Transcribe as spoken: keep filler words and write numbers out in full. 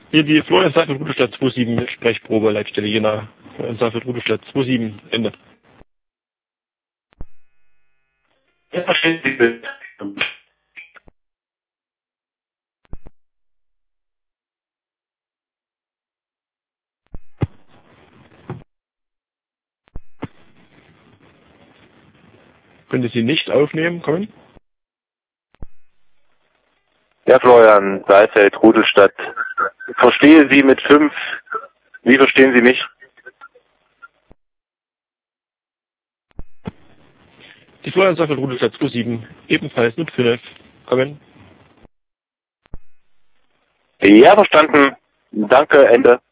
Hier die Florian Seifert Rudelstadt zwei sieben Sprechprobe, Leitstelle Jena. Florian Seifert Rudelstadt zwei sieben, Ende. Ja, verstehen Sie bitte. Könnte Sie nicht aufnehmen, kommen? Ja, Florian Seifert Rudelstadt. Ich verstehe Sie mit fünf. Wie verstehen Sie mich? Die Florian Seifert Rudelstadt zwei sieben, ebenfalls mit fünf, kommen. Ja, verstanden. Danke, Ende.